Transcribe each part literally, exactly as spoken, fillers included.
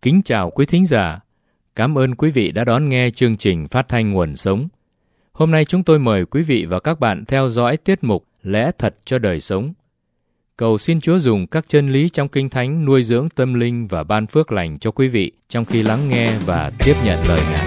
Kính chào quý thính giả. Cảm ơn quý vị đã đón nghe chương trình phát thanh Nguồn Sống. Hôm nay chúng tôi mời quý vị và các bạn theo dõi tiết mục Lẽ Thật cho Đời Sống. Cầu xin Chúa dùng các chân lý trong Kinh Thánh nuôi dưỡng tâm linh và ban phước lành cho quý vị trong khi lắng nghe và tiếp nhận lời Ngài.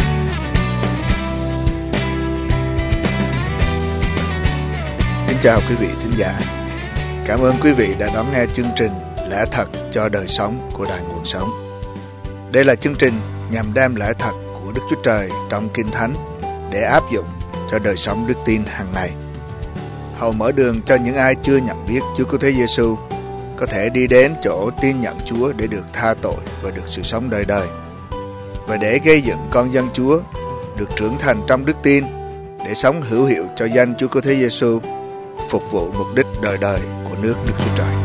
Kính chào quý vị thính giả. Cảm ơn quý vị đã đón nghe chương trình Lẽ Thật cho Đời Sống của Đài Nguồn Sống. Đây là chương trình nhằm đem lẽ thật của Đức Chúa Trời trong Kinh Thánh để áp dụng cho đời sống đức tin hàng ngày. Hầu mở đường cho những ai chưa nhận biết Chúa Cứu Thế Giêsu có thể đi đến chỗ tin nhận Chúa để được tha tội và được sự sống đời đời, và để gây dựng con dân Chúa được trưởng thành trong đức tin để sống hữu hiệu cho danh Chúa Cứu Thế Giêsu, phục vụ mục đích đời đời của nước Đức Chúa Trời.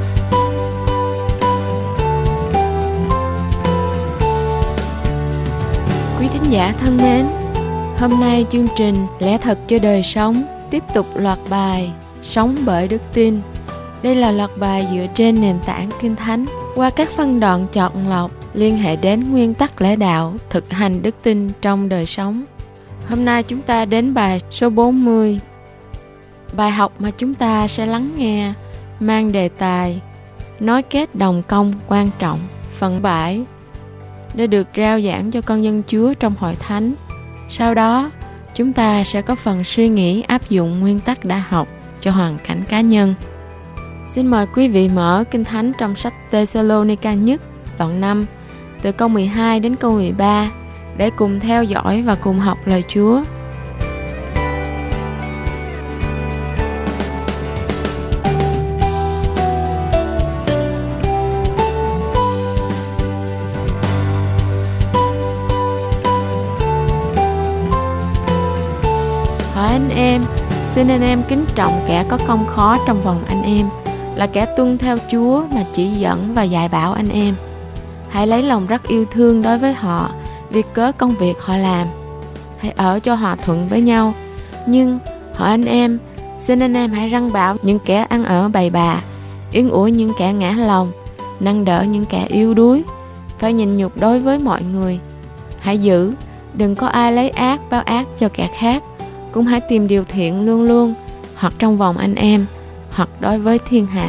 Quý thính giả thân mến, hôm nay chương trình Lẽ Thật cho Đời Sống tiếp tục loạt bài Sống bởi Đức Tin. Đây là loạt bài dựa trên nền tảng Kinh Thánh qua các phân đoạn chọn lọc liên hệ đến nguyên tắc lẽ đạo, thực hành đức tin trong đời sống. Hôm nay chúng ta đến bài số bốn mươi. Bài học mà chúng ta sẽ lắng nghe mang đề tài Nối kết đồng công quan trọng, phần bảy, đã được rao giảng cho con dân Chúa trong hội thánh. Sau đó, chúng ta sẽ có phần suy nghĩ áp dụng nguyên tắc đã học cho hoàn cảnh cá nhân. Xin mời quý vị mở Kinh Thánh trong sách Tê-sa-lô-ni-ca nhất, đoạn năm, từ câu mười hai đến câu mười ba, để cùng theo dõi và cùng học lời Chúa. Hỏi anh em, xin anh em kính trọng kẻ có công khó trong vòng anh em, là kẻ tuân theo Chúa mà chỉ dẫn và dạy bảo anh em. Hãy lấy lòng rất yêu thương đối với họ vì cớ công việc họ làm. Hãy ở cho hòa thuận với nhau. Nhưng hỏi anh em, xin anh em hãy răn bảo những kẻ ăn ở bầy bà, yên ủi những kẻ ngã lòng, nâng đỡ những kẻ yếu đuối, phải nhịn nhục đối với mọi người. Hãy giữ, đừng có ai lấy ác báo ác cho kẻ khác. Cũng hãy tìm điều thiện luôn luôn, hoặc trong vòng anh em, hoặc đối với thiên hạ.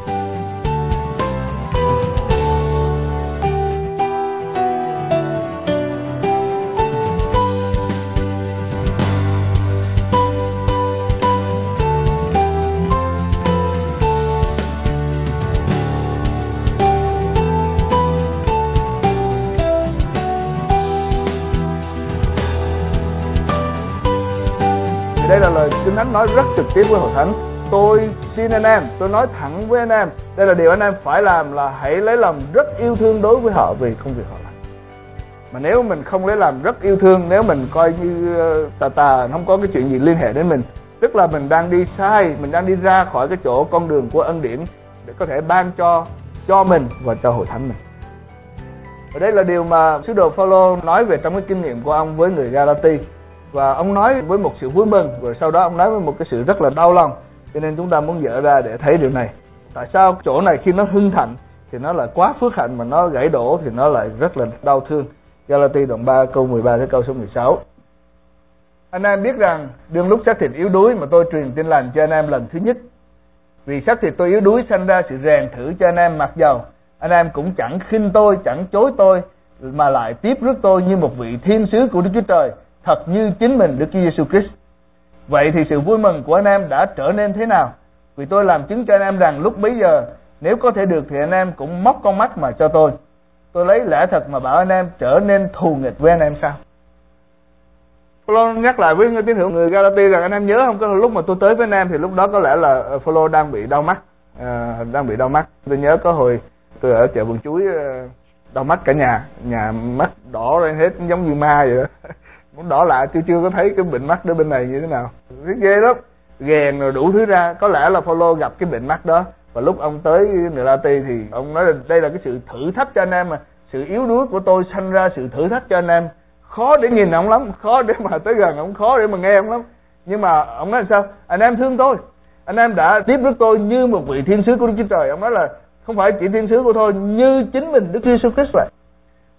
Đây là lời Kinh Thánh nói rất trực tiếp với hội thánh. Tôi xin anh em, tôi nói thẳng với anh em, đây là điều anh em phải làm, là hãy lấy lòng rất yêu thương đối với họ vì công việc họ làm. Mà nếu mình không lấy lòng rất yêu thương, nếu mình coi như tà tà, không có cái chuyện gì liên hệ đến mình, tức là mình đang đi sai, mình đang đi ra khỏi cái chỗ con đường của ân điển để có thể ban cho cho mình và cho hội thánh mình. Và đây là điều mà sứ đồ Phaolô nói về trong cái kinh nghiệm của ông với người Galati. Và ông nói với một sự vui mừng, rồi sau đó ông nói với một cái sự rất là đau lòng. Cho nên chúng ta muốn dở ra để thấy điều này. Tại sao chỗ này khi nó hưng thịnh thì nó là quá phước hạnh, mà nó gãy đổ thì nó lại rất là đau thương. Galati đoạn ba câu mười ba đến câu số mười sáu. Anh em biết rằng đương lúc xác thịt yếu đuối mà tôi truyền tin lành cho anh em lần thứ nhất. Vì xác thịt tôi yếu đuối sanh ra sự rèn thử cho anh em, mặc dầu anh em cũng chẳng khinh tôi, chẳng chối tôi, mà lại tiếp rước tôi như một vị thiên sứ của Đức Chúa Trời, thật như chính mình Đức Chúa Giêsu Christ. Vậy thì sự vui mừng của anh em đã trở nên thế nào? Vì tôi làm chứng cho anh em rằng lúc bấy giờ, nếu có thể được thì anh em cũng móc con mắt mà cho tôi. Tôi lấy lẽ thật mà bảo anh em trở nên thù nghịch với anh em sao? Phaolô nhắc lại với người tín hữu người Galati rằng anh em nhớ không, có lúc mà tôi tới với anh em thì lúc đó có lẽ là Phaolô đang bị đau mắt, à, đang bị đau mắt. Tôi nhớ có hồi tôi ở chợ vườn chuối, đau mắt cả nhà, nhà mắt đỏ lên hết giống như ma vậy đó. Muốn đỏ lạ, chưa chưa có thấy cái bệnh mắt đó bên này như thế nào. Rất ghê lắm, ghèn rồi đủ thứ ra. Có lẽ là Phaolô gặp cái bệnh mắt đó, và lúc ông tới người La-ti thì ông nói là đây là cái sự thử thách cho anh em, mà sự yếu đuối của tôi sanh ra sự thử thách cho anh em. Khó để nhìn ông lắm, khó để mà tới gần ông, khó để mà nghe ông lắm. Nhưng mà ông nói là sao? Anh em thương tôi, anh em đã tiếp rước tôi như một vị thiên sứ của Đức Chúa Trời. Ông nói là không phải chỉ thiên sứ của tôi, như chính mình Đức Giêsu Christ vậy.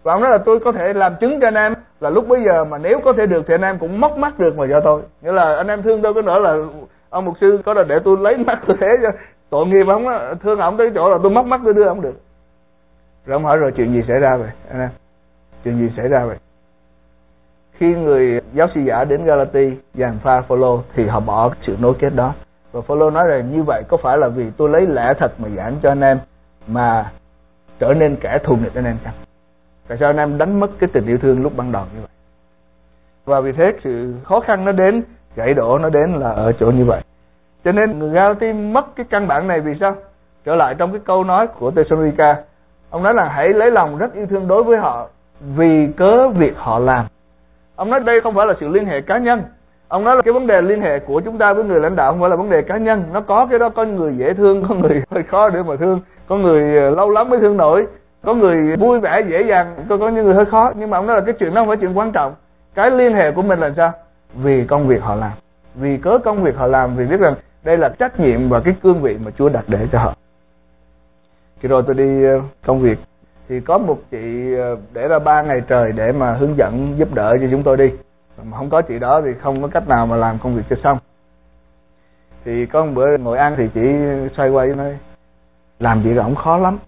Và ông nói là tôi có thể làm chứng cho anh em là lúc bấy giờ mà nếu có thể được thì anh em cũng móc mắt được mà cho tôi. Nghĩa là anh em thương tôi có nữa là ông mục sư có là để tôi lấy mắt tôi thế cho tội nghiệp ông đó, thương ông tới chỗ là tôi móc mắt tôi đưa ông được. Rồi ông hỏi rồi chuyện gì xảy ra vậy anh em? Chuyện gì xảy ra vậy? Khi người giáo sư giả đến Galati giằng pha Phôlô thì họ bỏ sự nối kết đó. Và Phôlô nói rằng như vậy có phải là vì tôi lấy lẽ thật mà giảng cho anh em mà trở nên kẻ thù nghịch anh em chăng? Tại sao anh em đánh mất cái tình yêu thương lúc ban đầu như vậy? Và vì thế sự khó khăn nó đến, gãy đổ nó đến là ở chỗ như vậy. Cho nên người Galati mất cái căn bản này vì sao? Trở lại trong cái câu nói của Thessalonica, ông nói là hãy lấy lòng rất yêu thương đối với họ vì cớ việc họ làm. Ông nói đây không phải là sự liên hệ cá nhân. Ông nói là cái vấn đề liên hệ của chúng ta với người lãnh đạo không phải là vấn đề cá nhân. Nó có cái đó, có người dễ thương, có người hơi khó để mà thương, có người lâu lắm mới thương nổi, có người vui vẻ dễ dàng, có, có những người hơi khó. Nhưng mà ông nói là cái chuyện đó không phải chuyện quan trọng. Cái liên hệ của mình là sao? Vì công việc họ làm, vì cớ công việc họ làm, vì biết rằng đây là trách nhiệm và cái cương vị mà Chúa đặt để cho họ. Khi rồi tôi đi công việc thì có một chị để ra ba ngày trời để mà hướng dẫn giúp đỡ cho chúng tôi đi. Mà không có chị đó thì không có cách nào mà làm công việc cho xong. Thì có một bữa ngồi ăn thì chị xoay quay nói làm việc ổng khó lắm,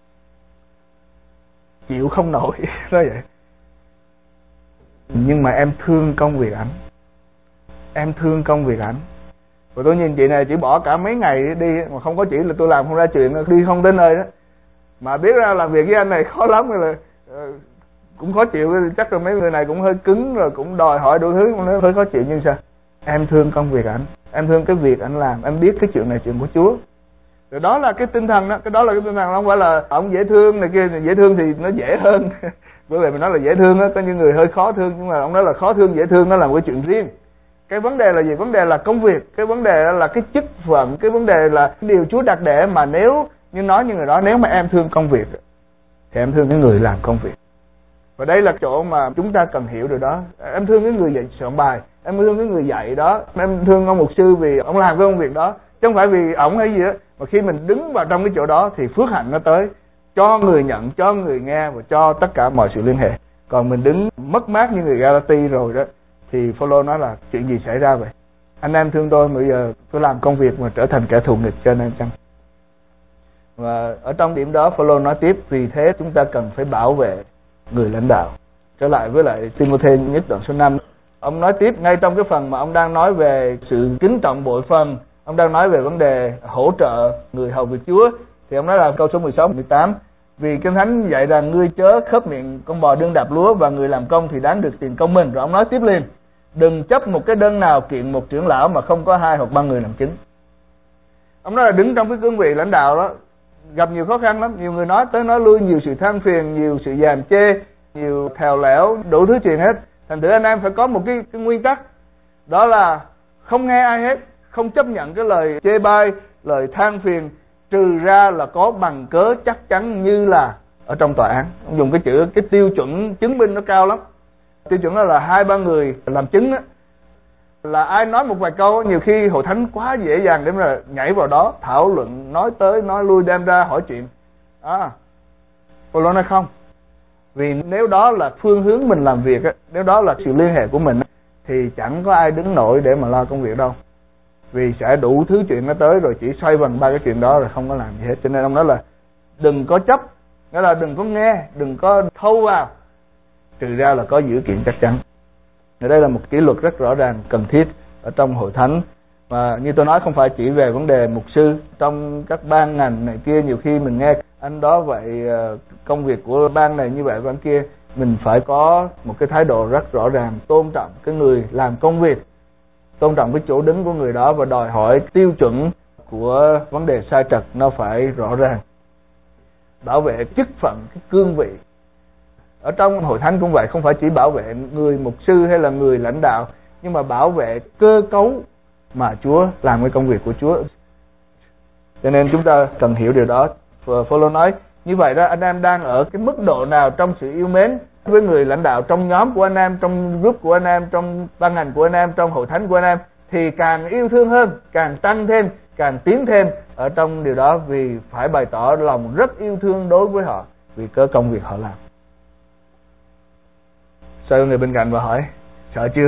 chịu không nổi. Nói vậy. Nhưng mà em thương công việc ảnh, em thương công việc ảnh. Và tôi nhìn chị này chỉ bỏ cả mấy ngày đi mà không có chị là tôi làm không ra chuyện, đi không tới nơi đó. Mà biết ra làm việc với anh này khó lắm rồi là uh, cũng khó chịu. Chắc là mấy người này cũng hơi cứng rồi cũng đòi hỏi đủ thứ, nó hơi khó chịu. Nhưng sao? Em thương công việc ảnh, em thương cái việc ảnh làm, em biết cái chuyện này chuyện của Chúa. Rồi đó là cái tinh thần đó, cái đó là cái tinh thần, không phải là ông dễ thương này kia. Dễ thương thì nó dễ hơn. Bởi vì mình nói là dễ thương á, có những người hơi khó thương, nhưng mà ông nói là khó thương dễ thương nó là một cái chuyện riêng. Cái vấn đề là gì? Vấn đề là công việc, cái vấn đề là cái chức phận, cái vấn đề là cái điều Chúa đặt để mà nếu như nói như người đó, nếu mà em thương công việc thì em thương cái người làm công việc. Và đây là chỗ mà chúng ta cần hiểu được đó. Em thương cái người dạy soạn bài, em thương cái người dạy đó, em thương ông mục sư vì ông làm cái công việc đó, chứ không phải vì ổng hay gì đó. Mà khi mình đứng vào trong cái chỗ đó thì phước hạnh nó tới cho người nhận, cho người nghe và cho tất cả mọi sự liên hệ. Còn mình đứng mất mát như người Galati rồi đó thì Phôlô nói là chuyện gì xảy ra vậy? Anh em thương tôi mà bây giờ tôi làm công việc mà trở thành kẻ thù nghịch cho anh em chăng? Và ở trong điểm đó Phôlô nói tiếp, vì thế chúng ta cần phải bảo vệ người lãnh đạo. Trở lại với lại Timôthê nhất đoạn số năm, ông nói tiếp ngay trong cái phần mà ông đang nói về sự kính trọng bội phần, ông đang nói về vấn đề hỗ trợ người hầu việc Chúa, thì ông nói là câu số mười sáu mười tám, vì Kinh Thánh dạy rằng ngươi chớ khớp miệng con bò đương đạp lúa và người làm công thì đáng được tiền công mình. Rồi ông nói tiếp lên, đừng chấp một cái đơn nào kiện một trưởng lão mà không có hai hoặc ba người làm chứng. Ông nói là đứng trong cái cương vị lãnh đạo đó gặp nhiều khó khăn lắm, nhiều người nói tới nói lui, nhiều sự than phiền, nhiều sự giàm chê, nhiều thèo lẽo, đủ thứ chuyện hết. Thành thử anh em phải có một cái, cái nguyên tắc, đó là không nghe ai hết, không chấp nhận cái lời chê bai, lời than phiền, trừ ra là có bằng cớ chắc chắn như là ở trong tòa án. Ông dùng cái chữ, cái tiêu chuẩn chứng minh nó cao lắm. Tiêu chuẩn đó là hai ba người làm chứng đó. Là ai nói một vài câu, nhiều khi hội thánh quá dễ dàng để mà nhảy vào đó thảo luận, nói tới nói lui, đem ra hỏi chuyện. À, Phaolô nói không. Vì nếu đó là phương hướng mình làm việc á, nếu đó là sự liên hệ của mình á, thì chẳng có ai đứng nổi để mà lo công việc đâu. Vì sẽ đủ thứ chuyện nó tới rồi chỉ xoay vần ba cái chuyện đó rồi không có làm gì hết. Cho nên ông nói là đừng có chấp, nghĩa là đừng có nghe, đừng có thâu vào, trừ ra là có dữ kiện chắc chắn. Ở đây là một kỷ luật rất rõ ràng cần thiết ở trong hội thánh. Và như tôi nói không phải chỉ về vấn đề mục sư, trong các ban ngành này kia nhiều khi mình nghe anh đó vậy, công việc của ban này như vậy ban kia, mình phải có một cái thái độ rất rõ ràng, tôn trọng cái người làm công việc, tôn trọng cái chỗ đứng của người đó và đòi hỏi tiêu chuẩn của vấn đề sai trật nó phải rõ ràng. Bảo vệ chức phận, cái cương vị. Ở trong hội thánh cũng vậy, không phải chỉ bảo vệ người mục sư hay là người lãnh đạo, nhưng mà bảo vệ cơ cấu mà Chúa làm cái công việc của Chúa. Cho nên chúng ta cần hiểu điều đó. Phaolô nói như vậy đó, anh em đang ở cái mức độ nào trong sự yêu mến với người lãnh đạo, trong nhóm của anh em, trong group của anh em, trong ban ngành của anh em, trong hội thánh của anh em, thì càng yêu thương hơn, càng tăng thêm, càng tiến thêm ở trong điều đó, vì phải bày tỏ lòng rất yêu thương đối với họ vì cớ công việc họ làm. Xoay người bên cạnh và hỏi, sợ chưa?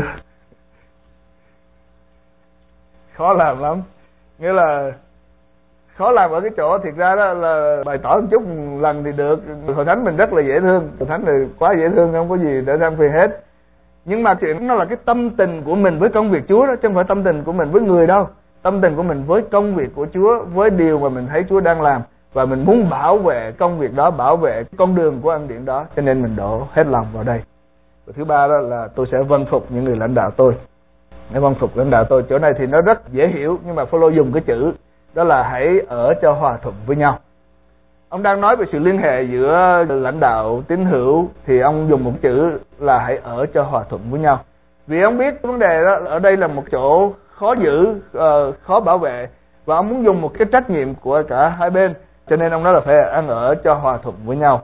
Khó làm lắm. Nghĩa là khó làm ở cái chỗ thiệt ra đó là bày tỏ một chút một lần thì được. Hội thánh mình rất là dễ thương, hội thánh này quá dễ thương, không có gì để than phiền hết. Nhưng mà chuyện nó là cái tâm tình của mình với công việc Chúa đó, chứ không phải tâm tình của mình với người đâu. Tâm tình của mình với công việc của Chúa, với điều mà mình thấy Chúa đang làm, và mình muốn bảo vệ công việc đó, bảo vệ con đường của ân điển đó, cho nên mình đổ hết lòng vào đây. Và thứ ba đó là tôi sẽ vâng phục những người lãnh đạo tôi. Để vâng phục lãnh đạo tôi, chỗ này thì nó rất dễ hiểu, nhưng mà Phaolô dùng cái chữ đó là hãy ở cho hòa thuận với nhau. Ông đang nói về sự liên hệ giữa lãnh đạo tín hữu, thì ông dùng một chữ là hãy ở cho hòa thuận với nhau. Vì ông biết vấn đề đó ở đây là một chỗ khó giữ, uh, khó bảo vệ, và ông muốn dùng một cái trách nhiệm của cả hai bên, cho nên ông nói là phải ăn ở cho hòa thuận với nhau.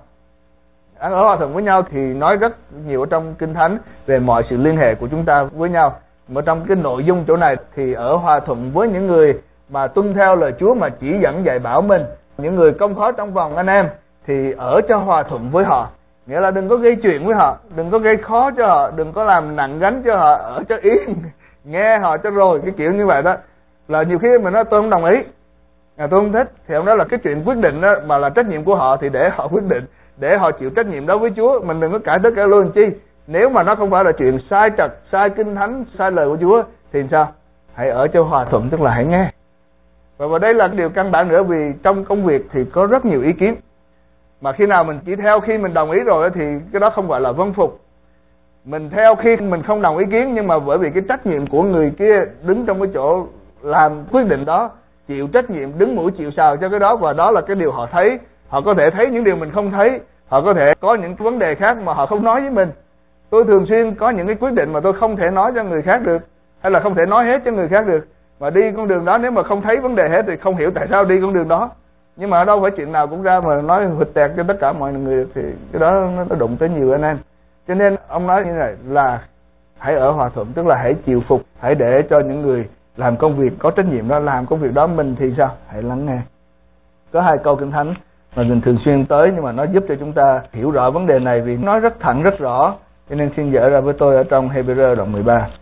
Ăn ở hòa thuận với nhau thì nói rất nhiều ở trong Kinh Thánh về mọi sự liên hệ của chúng ta với nhau. Mà trong cái nội dung chỗ này thì ở hòa thuận với những người mà tuân theo lời Chúa, mà chỉ dẫn dạy bảo mình, những người công khó trong vòng anh em, thì ở cho hòa thuận với họ. Nghĩa là đừng có gây chuyện với họ, đừng có gây khó cho họ, đừng có làm nặng gánh cho họ, ở cho yên, nghe họ cho rồi, cái kiểu như vậy đó. Là nhiều khi mình nói tôi không đồng ý, à, tôi không thích, thì ông nói là cái chuyện quyết định đó mà là trách nhiệm của họ thì để họ quyết định, để họ chịu trách nhiệm đó với Chúa. Mình đừng có cãi tất cả luôn chi. Nếu mà nó không phải là chuyện sai trật, sai Kinh Thánh, sai lời của Chúa thì sao? Hãy ở cho hòa thuận, tức là hãy nghe. Và vào đây là điều căn bản nữa, vì trong công việc thì có rất nhiều ý kiến, mà khi nào mình chỉ theo khi mình đồng ý rồi thì cái đó không gọi là vâng phục. Mình theo khi mình không đồng ý kiến, nhưng mà bởi vì cái trách nhiệm của người kia đứng trong cái chỗ làm quyết định đó, chịu trách nhiệm, đứng mũi chịu sào cho cái đó, và đó là cái điều họ thấy. Họ có thể thấy những điều mình không thấy, họ có thể có những vấn đề khác mà họ không nói với mình. Tôi thường xuyên có những cái quyết định mà tôi không thể nói cho người khác được, hay là không thể nói hết cho người khác được. Mà đi con đường đó nếu mà không thấy vấn đề hết thì không hiểu tại sao đi con đường đó. Nhưng mà đâu phải chuyện nào cũng ra mà nói hụt tẹt cho tất cả mọi người được, thì cái đó nó đụng tới nhiều anh em. Cho nên ông nói như này là hãy ở hòa thuận, tức là hãy chịu phục, hãy để cho những người làm công việc có trách nhiệm đó làm công việc đó. Mình thì sao? Hãy lắng nghe. Có hai câu Kinh Thánh mà mình thường xuyên tới, nhưng mà nó giúp cho chúng ta hiểu rõ vấn đề này, vì nói rất thẳng rất rõ. Cho nên xin dở ra với tôi ở trong Hebrew đoạn mười ba.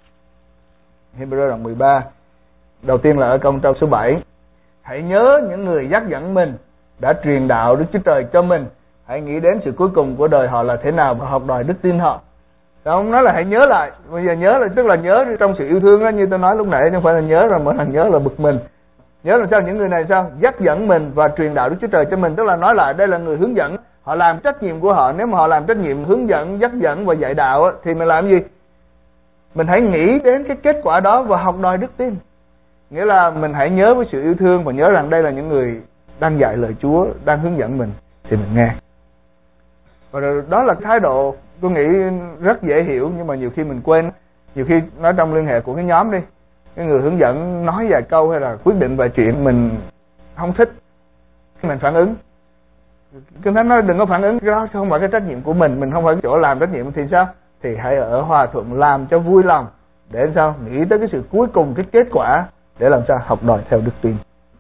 Hebrew đoạn mười ba, đầu tiên là ở câu trong số bảy. Hãy nhớ những người dắt dẫn mình đã truyền đạo Đức Chúa Trời cho mình. Hãy nghĩ đến sự cuối cùng của đời họ là thế nào và học đòi đức tin họ. Đó, ông nói là hãy nhớ lại. Bây giờ nhớ là tức là nhớ trong sự yêu thương đó, như tôi nói lúc nãy, không phải là nhớ rồi mỗi lần nhớ là bực mình. Nhớ làm sao? Những người này sao? Dắt dẫn mình và truyền đạo Đức Chúa Trời cho mình, tức là nói lại đây là người hướng dẫn. Họ làm trách nhiệm của họ. Nếu mà họ làm trách nhiệm hướng dẫn, dắt dẫn và dạy đạo thì mình làm gì? Mình hãy nghĩ đến cái kết quả đó và học đòi đức tin. Nghĩa là mình hãy nhớ với sự yêu thương và nhớ rằng đây là những người đang dạy lời Chúa, đang hướng dẫn mình, thì mình nghe. Và đó là thái độ tôi nghĩ rất dễ hiểu, nhưng mà nhiều khi mình quên. Nhiều khi nói trong liên hệ của cái nhóm đi, cái người hướng dẫn nói vài câu hay là quyết định vài chuyện mình không thích, mình phản ứng. Kinh Thánh nói đừng có phản ứng, cái đó không phải cái trách nhiệm của mình, mình không phải chỗ làm trách nhiệm thì sao? Thì hãy ở hòa thuận, làm cho vui lòng, để sao? Nghĩ tới cái sự cuối cùng, cái kết quả, để làm sao? Học đòi theo đức tin.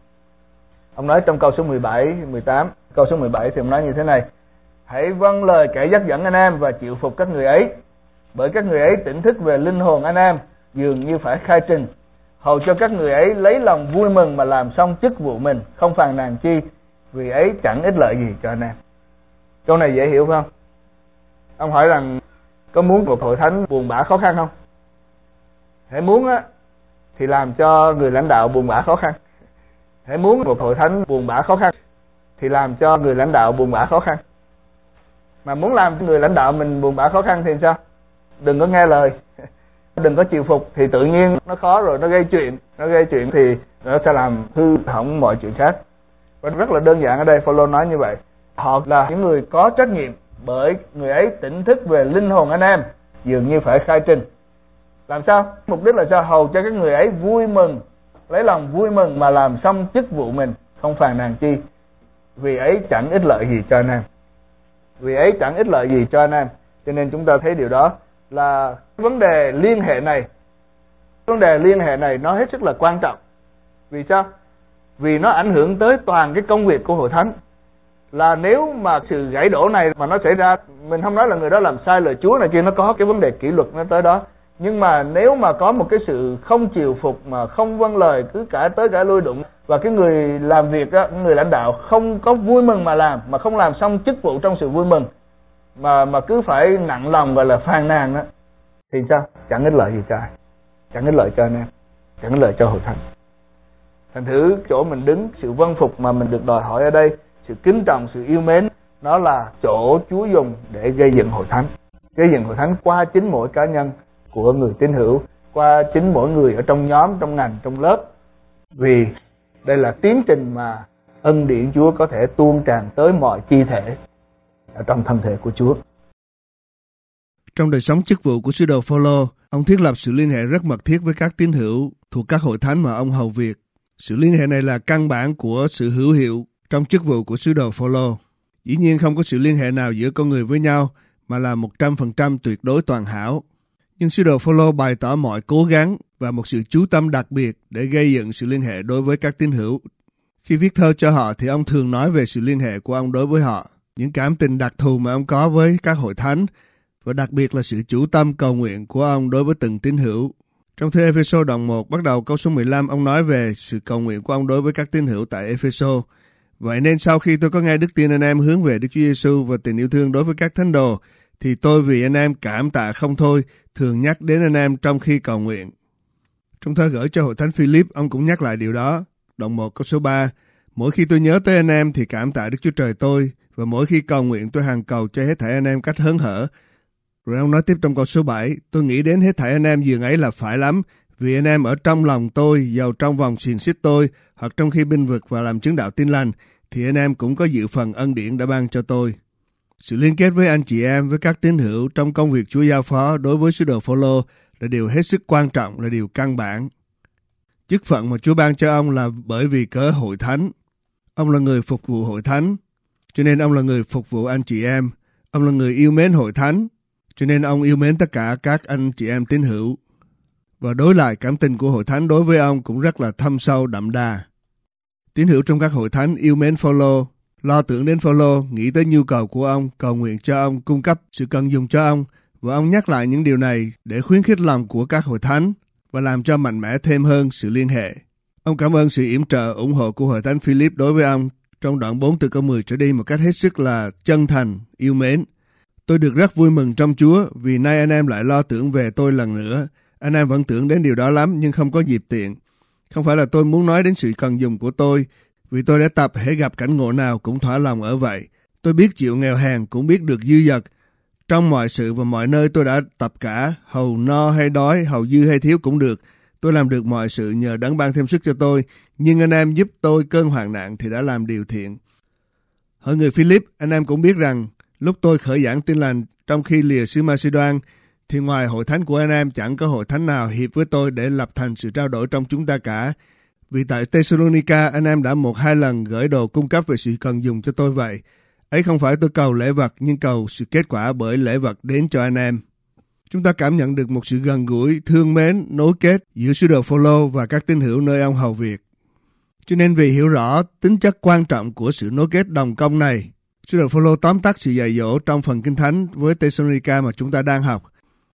Ông nói trong câu số mười bảy, mười tám, câu số mười bảy thì ông nói như thế này: hãy vâng lời kẻ dắt dẫn anh em và chịu phục các người ấy, bởi các người ấy tỉnh thức về linh hồn anh em, dường như phải khai trình, hầu cho các người ấy lấy lòng vui mừng mà làm xong chức vụ mình, không phàn nàn chi, vì ấy chẳng ích lợi gì cho anh em. Câu này dễ hiểu không? Ông hỏi rằng có muốn một hội thánh buồn bã khó khăn không? Hãy muốn á thì làm cho người lãnh đạo buồn bã khó khăn. Hãy muốn một hội thánh buồn bã khó khăn thì làm cho người lãnh đạo buồn bã khó khăn. Mà muốn làm cho người lãnh đạo mình buồn bã khó khăn thì sao? Đừng có nghe lời, đừng có chịu phục, thì tự nhiên nó khó rồi, nó gây chuyện, nó gây chuyện thì nó sẽ làm hư hỏng mọi chuyện khác. Và rất là đơn giản ở đây Phaolô nói như vậy. Họ là những người có trách nhiệm, bởi người ấy tỉnh thức về linh hồn anh em, dường như phải khai trình. Làm sao? Mục đích là sao? Hầu cho các người ấy vui mừng, lấy lòng vui mừng mà làm xong chức vụ mình, không phàn nàn chi, vì ấy chẳng ích lợi gì cho anh em. Vì ấy chẳng ích lợi gì cho anh em. Cho nên chúng ta thấy điều đó là vấn đề liên hệ này, vấn đề liên hệ này nó hết sức là quan trọng. Vì sao? Vì nó ảnh hưởng tới toàn cái công việc của hội thánh. là nếu mà sự gãy đổ này mà nó xảy ra, mình không nói là người đó làm sai lời Chúa này kia, nó có cái vấn đề kỷ luật nó tới đó. Nhưng mà nếu mà có một cái sự không chịu phục mà không vâng lời, cứ cãi tới cãi lui đụng, và cái người làm việc đó, người lãnh đạo không có vui mừng mà làm, mà không làm xong chức vụ trong sự vui mừng, mà mà cứ phải nặng lòng gọi là phàn nàn đó, thì sao? Chẳng ích lợi gì cho ai, chẳng ích lợi cho anh em, chẳng ích lợi cho hội thánh. Thành thử chỗ mình đứng, sự vâng phục mà mình được đòi hỏi ở đây, sự kính trọng, sự yêu mến, nó là chỗ Chúa dùng để gây dựng hội thánh. Gây dựng hội thánh qua chính mỗi cá nhân của người tín hữu, qua chính mỗi người ở trong nhóm, trong ngành, trong lớp. Vì đây là tiến trình mà ân điển Chúa có thể tuôn tràn tới mọi chi thể ở trong thân thể của Chúa. Trong đời sống chức vụ của sứ đồ Phôlô, ông thiết lập sự liên hệ rất mật thiết với các tín hữu thuộc các hội thánh mà ông hầu việc. Sự liên hệ này là căn bản của sự hữu hiệu trong chức vụ của sứ đồ Phôlô. Dĩ nhiên không có sự liên hệ nào giữa con người với nhau mà là một trăm phần trăm tuyệt đối toàn hảo. Nhưng sứ đồ Phôlô bày tỏ mọi cố gắng và một sự chú tâm đặc biệt để gây dựng sự liên hệ đối với các tín hữu. Khi viết thơ cho họ thì ông thường nói về sự liên hệ của ông đối với họ, những cảm tình đặc thù mà ông có với các hội thánh, và đặc biệt là sự chú tâm cầu nguyện của ông đối với từng tín hữu. Trong thư Ê-phê-sô đoạn một, bắt đầu câu số mười lăm, ông nói về sự cầu nguyện của ông đối với các tín hữu tại Ê-phê-sô. Vậy nên sau khi tôi có nghe đức tin anh em hướng về Đức Chúa Giêsu và tình yêu thương đối với các thánh đồ, thì tôi vì anh em cảm tạ không thôi, thường nhắc đến anh em trong khi cầu nguyện. Trong thơ gửi cho hội thánh Philip, ông cũng nhắc lại điều đó. Đoạn một câu số ba, mỗi khi tôi nhớ tới anh em thì cảm tạ Đức Chúa Trời tôi, và mỗi khi cầu nguyện tôi hằng cầu cho hết thảy anh em cách hớn hở. Rồi ông nói tiếp trong câu số bảy, tôi nghĩ đến hết thảy anh em dường ấy là phải lắm, vì anh em ở trong lòng tôi, dầu trong vòng xiềng xích tôi, hoặc trong khi binh vực và làm chứng đạo tin lành, thì anh em cũng có dự phần ân điển đã ban cho tôi. Sự liên kết với anh chị em, với các tín hữu trong công việc Chúa giao phó đối với sứ đồ Phôlô là điều hết sức quan trọng, là điều căn bản. Chức phận mà Chúa ban cho ông là bởi vì cớ hội thánh. Ông là người phục vụ hội thánh, cho nên ông là người phục vụ anh chị em. Ông là người yêu mến hội thánh, cho nên ông yêu mến tất cả các anh chị em tín hữu. Và đối lại, cảm tình của hội thánh đối với ông cũng rất là thâm sâu đậm đà. Tín hữu trong các hội thánh yêu mến Phôlô, lo tưởng đến Phôlô, nghĩ tới nhu cầu của ông, cầu nguyện cho ông, cung cấp sự cần dùng cho ông. Và ông nhắc lại những điều này để khuyến khích lòng của các hội thánh và làm cho mạnh mẽ thêm hơn sự liên hệ. Ông cảm ơn sự yểm trợ, ủng hộ của hội thánh Philip đối với ông trong đoạn bốn từ câu mười trở đi một cách hết sức là chân thành, yêu mến. Tôi được rất vui mừng trong Chúa vì nay anh em lại lo tưởng về tôi lần nữa. Anh em vẫn tưởng đến điều đó lắm nhưng không có dịp tiện. Không phải là tôi muốn nói đến sự cần dùng của tôi, vì tôi đã tập hễ gặp cảnh ngộ nào cũng thỏa lòng ở vậy. Tôi biết chịu nghèo hèn, cũng biết được dư dật. Trong mọi sự và mọi nơi tôi đã tập cả, hầu no hay đói, hầu dư hay thiếu cũng được. Tôi làm được mọi sự nhờ Đấng ban thêm sức cho tôi, nhưng anh em giúp tôi cơn hoạn nạn thì đã làm điều thiện. Hỡi người Philip, anh em cũng biết rằng lúc tôi khởi giảng tin lành trong khi lìa xứ Macedoan, thì ngoài hội thánh của anh em chẳng có hội thánh nào hiệp với tôi để lập thành sự trao đổi trong chúng ta cả. Vì tại Thessalonica anh em đã một hai lần gửi đồ cung cấp về sự cần dùng cho tôi vậy. Ấy không phải tôi cầu lễ vật, nhưng cầu sự kết quả bởi lễ vật đến cho anh em. Chúng ta cảm nhận được một sự gần gũi, thương mến, nối kết giữa sứ đồ Phôlô và các tín hữu nơi ông hầu việc. Cho nên vì hiểu rõ tính chất quan trọng của sự nối kết đồng công này, sứ đồ Phôlô tóm tắt sự dạy dỗ trong phần Kinh Thánh với Thessalonica mà chúng ta đang học.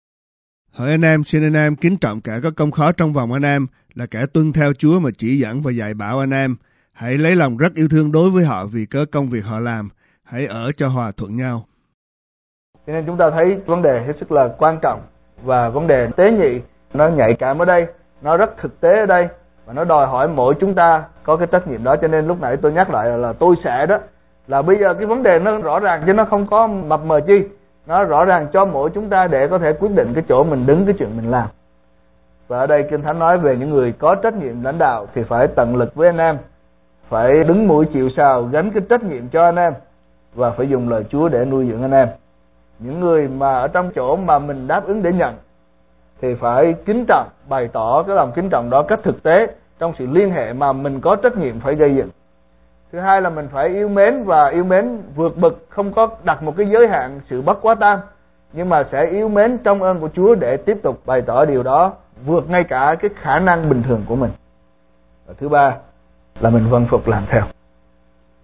Hỡi anh em, xin anh em kính trọng kẻ có công khó trong vòng anh em, là kẻ tuân theo Chúa mà chỉ dẫn và dạy bảo anh em. Hãy lấy lòng rất yêu thương đối với họ vì cớ công việc họ làm. Hãy ở cho hòa thuận nhau. Cho nên chúng ta thấy vấn đề hết sức là quan trọng, và vấn đề tế nhị nó nhạy cảm ở đây, nó rất thực tế ở đây, và nó đòi hỏi mỗi chúng ta có cái trách nhiệm đó. Cho nên lúc nãy tôi nhắc lại là, là tôi sẽ đó, là bây giờ cái vấn đề nó rõ ràng chứ nó không có mập mờ chi. Nó rõ ràng cho mỗi chúng ta để có thể quyết định cái chỗ mình đứng, cái chuyện mình làm. Và ở đây Kinh Thánh nói về những người có trách nhiệm lãnh đạo thì phải tận lực với anh em, phải đứng mũi chịu sào gánh cái trách nhiệm cho anh em, và phải dùng lời Chúa để nuôi dưỡng anh em. Những người mà ở trong chỗ mà mình đáp ứng để nhận thì phải kính trọng, bày tỏ cái lòng kính trọng đó cách thực tế trong sự liên hệ mà mình có trách nhiệm phải gây dựng. Thứ hai là mình phải yêu mến, và yêu mến vượt bực, không có đặt một cái giới hạn sự bất quá tam, nhưng mà sẽ yêu mến trong ơn của Chúa để tiếp tục bày tỏ điều đó vượt ngay cả cái khả năng bình thường của mình. Và thứ ba là mình vâng phục làm theo.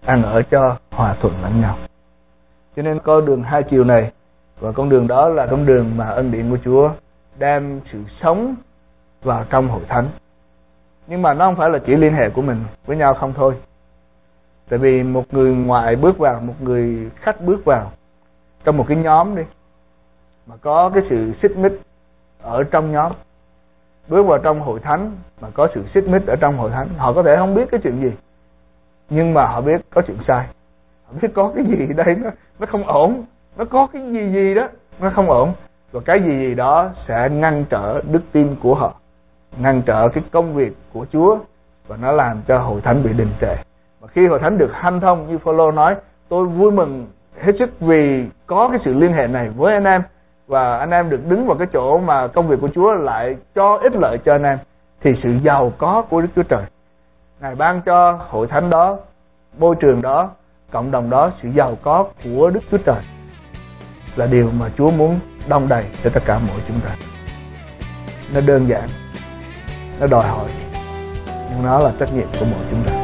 ăn ở cho hòa thuận lẫn nhau. Cho nên con đường hai chiều này, và con đường đó là con đường mà ân điển của Chúa đem sự sống vào trong hội thánh. Nhưng mà nó không phải là chỉ liên hệ của mình với nhau không thôi. Tại vì một người ngoại bước vào, một người khách bước vào trong một cái nhóm đi, mà có cái sự xích mích ở trong nhóm, bước vào trong hội thánh mà có sự xích mích ở trong hội thánh, họ có thể không biết cái chuyện gì, nhưng mà họ biết có chuyện sai, họ biết có cái gì đây nó nó không ổn, nó có cái gì gì đó nó không ổn, và cái gì gì đó sẽ ngăn trở đức tin của họ, ngăn trở cái công việc của Chúa, và nó làm cho hội thánh bị đình trệ. Và khi hội thánh được hanh thông, như Phaolô nói, tôi vui mừng hết sức vì có cái sự liên hệ này với anh em, và anh em được đứng vào cái chỗ mà công việc của Chúa lại cho ích lợi cho anh em, thì sự giàu có của Đức Chúa Trời, Ngài ban cho hội thánh đó, môi trường đó, cộng đồng đó, sự giàu có của Đức Chúa Trời là điều mà Chúa muốn đong đầy cho tất cả mỗi chúng ta. Nó đơn giản, nó đòi hỏi, nhưng nó là trách nhiệm của mỗi chúng ta.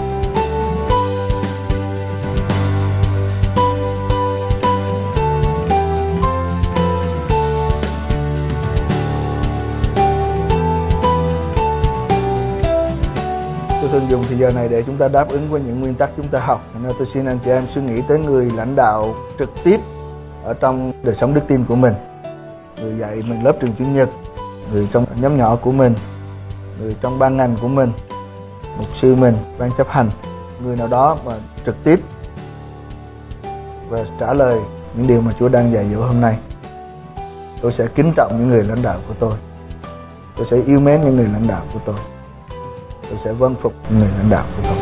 Tôi thường dùng thời giờ này để chúng ta đáp ứng với những nguyên tắc chúng ta học. Nên tôi xin anh chị em suy nghĩ tới người lãnh đạo trực tiếp ở trong đời sống đức tin của mình, người dạy mình lớp trường chủ nhật, người trong nhóm nhỏ của mình, người trong ban ngành của mình, mục sư mình, ban chấp hành, người nào đó mà trực tiếp và trả lời những điều mà Chúa đang dạy dỗ hôm nay. Tôi sẽ kính trọng những người lãnh đạo của tôi, tôi sẽ yêu mến những người lãnh đạo của tôi, tôi sẽ vâng phục những người lãnh đạo của tôi.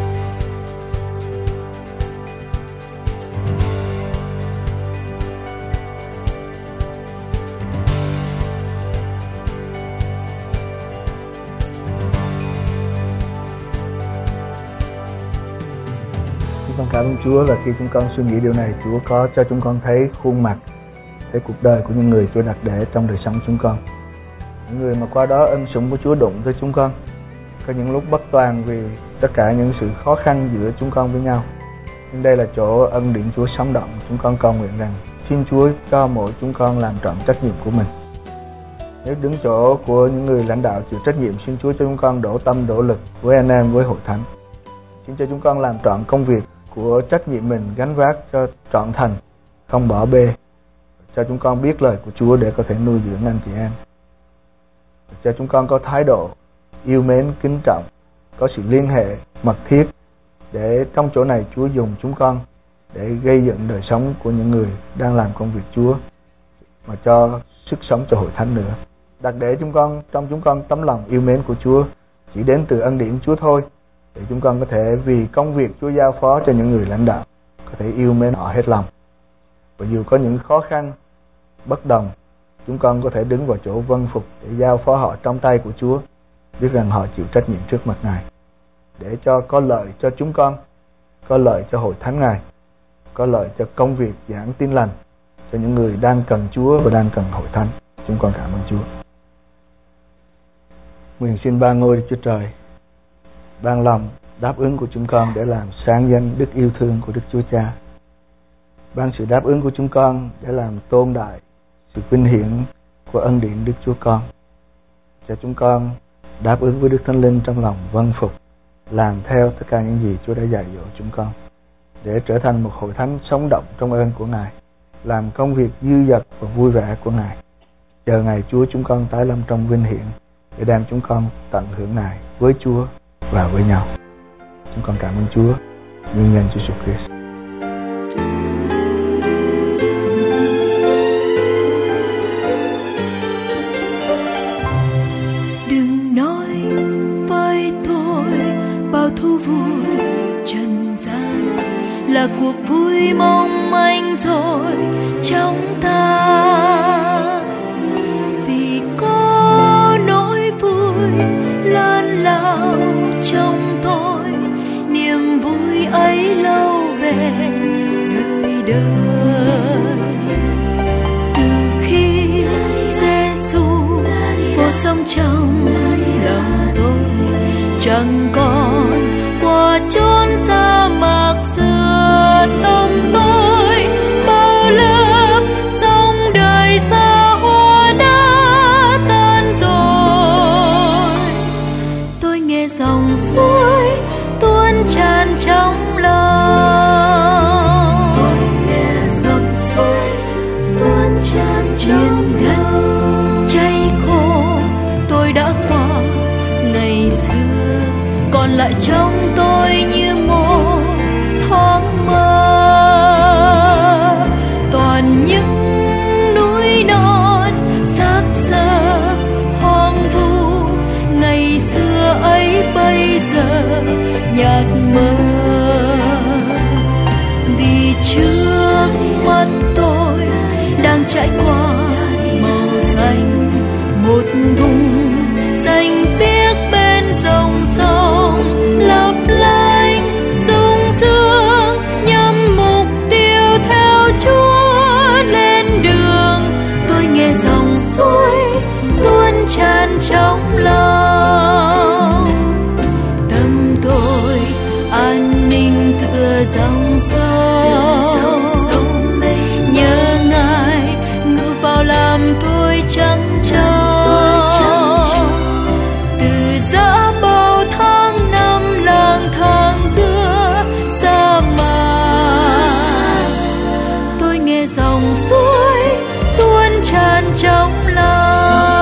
Chúng con cảm ơn Chúa là khi chúng con suy nghĩ điều này, Chúa có cho chúng con thấy khuôn mặt, thấy cuộc đời của những người Chúa đặt để trong đời sống chúng con. Những người mà qua đó ân sủng của Chúa đụng tới chúng con. Có những lúc bất toàn vì tất cả những sự khó khăn giữa chúng con với nhau. Nhưng đây là chỗ ân điển Chúa sống động. Chúng con cầu nguyện rằng xin Chúa cho mỗi chúng con làm trọn trách nhiệm của mình. Nếu đứng chỗ của những người lãnh đạo chịu trách nhiệm, xin Chúa cho chúng con đổ tâm đổ lực với anh em, với hội thánh. Xin cho chúng con làm trọn công việc của trách nhiệm mình gánh vác cho trọn thành, không bỏ bê. Cho chúng con biết lời của Chúa để có thể nuôi dưỡng anh chị em. Cho chúng con có thái độ yêu mến, kính trọng, có sự liên hệ mật thiết, để trong chỗ này Chúa dùng chúng con để gây dựng đời sống của những người đang làm công việc Chúa, mà cho sức sống cho hội thánh nữa. Đặt để chúng con, trong chúng con tấm lòng yêu mến của Chúa chỉ đến từ ân điển Chúa thôi, để chúng con có thể vì công việc Chúa giao phó cho những người lãnh đạo có thể yêu mến họ hết lòng. Và dù có những khó khăn, bất đồng, chúng con có thể đứng vào chỗ vâng phục để giao phó họ trong tay của Chúa, biết rằng họ chịu trách nhiệm trước mặt Ngài, để cho có lợi cho chúng con, có lợi cho hội thánh Ngài, có lợi cho công việc giảng tin lành cho những người đang cần Chúa và đang cần hội thánh. Chúng con cảm ơn Chúa. Nguyện xin ban ngôi Đức Chúa Trời ban lòng đáp ứng của chúng con để làm sáng danh đức yêu thương của Đức Chúa Cha, ban sự đáp ứng của chúng con để làm tôn đại sự vinh hiển của ân điển Đức Chúa Con, cho chúng con đáp ứng với Đức Thánh Linh trong lòng vâng phục, làm theo tất cả những gì Chúa đã dạy dỗ chúng con, để trở thành một hội thánh sống động trong ơn của Ngài, làm công việc dư dật và vui vẻ của Ngài, chờ ngày Chúa chúng con tái lâm trong vinh hiển, để đem chúng con tận hưởng Ngài với Chúa và với nhau. Chúng con cảm ơn Chúa, nhân danh Chúa Jesus Christ. Đừng nói với tôi bao thú vui trần gian là cuộc vui mong manh rồi trong ta, vì có nỗi vui lớn lao trong tôi, niềm vui ấy lâu bền đời đời. Từ khi Giêsu vô sống trong lòng tôi, chẳng còn qua chốn sa mạc. lửa tâm tôi bao lớp dòng đời xa hoa đã tan rồi. Tôi nghe dòng suối tuôn tràn trong lòng, tôi nghe dòng suối tuôn tràn trong lòng. Cháy khô tôi đã qua ngày xưa, còn lại trong tôi như một thoáng mơ. Toàn những núi non xác xơ hoang vu, ngày xưa ấy bây giờ nhạt mờ. Vì trước mắt tôi đang trải qua màu xanh, một vùng xanh biếc bên dòng sông lấp lánh sung sướng, nhằm mục tiêu theo Chúa lên đường. Tôi nghe dòng suối tuôn tràn trong lòng, tâm tôi an ninh tựa dòng sông. Nhớ Ngài ngự vào làm tôi trắng tròn, từ giã bao tháng năm lang thang giữa sa mạc. Tôi nghe dòng suối tuôn tràn trong lòng.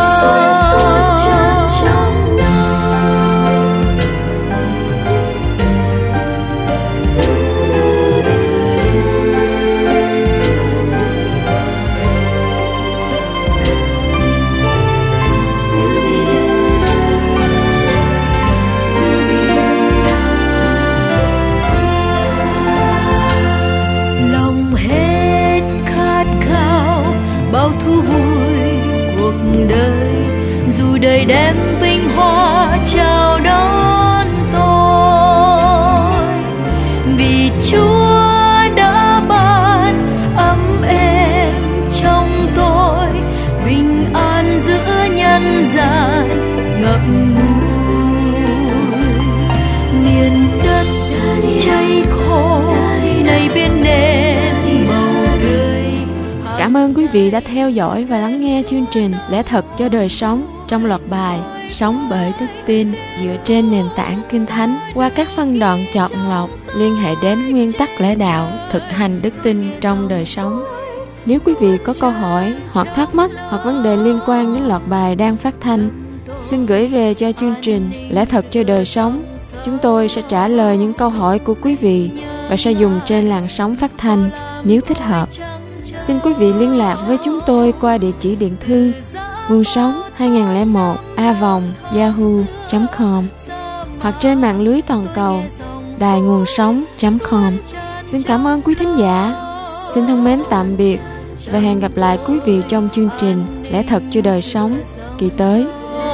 Lòng hết khát khao bao thú vui cuộc đời, dù đời đem vinh hoa chào đón tôi. Vì Chúa đã ban ấm êm trong tôi, bình an giữa nhân gian ngậm ngùi. Miền đất cháy khô nay biến nên màu tươi. Cảm ơn quý vị đã theo dõi và lắng nghe chương trình Lẽ Thật cho Đời Sống trong loạt bài Sống Bởi Đức Tin dựa trên nền tảng Kinh Thánh qua các phân đoạn chọn lọc liên hệ đến nguyên tắc lẽ đạo, thực hành đức tin trong đời sống. Nếu quý vị có câu hỏi hoặc thắc mắc hoặc vấn đề liên quan đến loạt bài đang phát thanh, xin gửi về cho chương trình Lẽ Thật cho Đời Sống. Chúng tôi sẽ trả lời những câu hỏi của quý vị và sẽ dùng trên làn sóng phát thanh nếu thích hợp. Xin quý vị liên lạc với chúng tôi qua địa chỉ điện thư nguồn sống hai không một a vòng yahoo chấm com hoặc trên mạng lưới toàn cầu đài nguồn sống chấm com. Xin cảm ơn quý thính giả. Xin thân mến tạm biệt và hẹn gặp lại quý vị trong chương trình Lẽ Thật cho Đời Sống kỳ tới.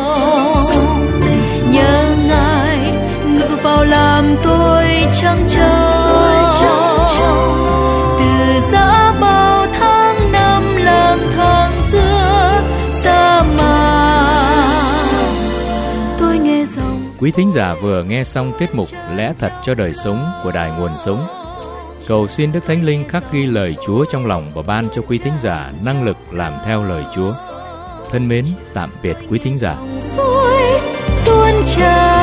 Nhớ Ngài ngự vào làm tôi trăng tròn, từ giã bao tháng năm lang thang giữa sa mạc. Tôi nghe dòng. Quý thính giả vừa nghe xong tiết mục Lẽ Thật cho Đời Sống của Đài Nguồn Sống. Cầu xin Đức Thánh Linh khắc ghi lời Chúa trong lòng và ban cho quý thính giả năng lực làm theo lời Chúa. Thân mến, tạm biệt quý thính giả. Suối tuôn tràn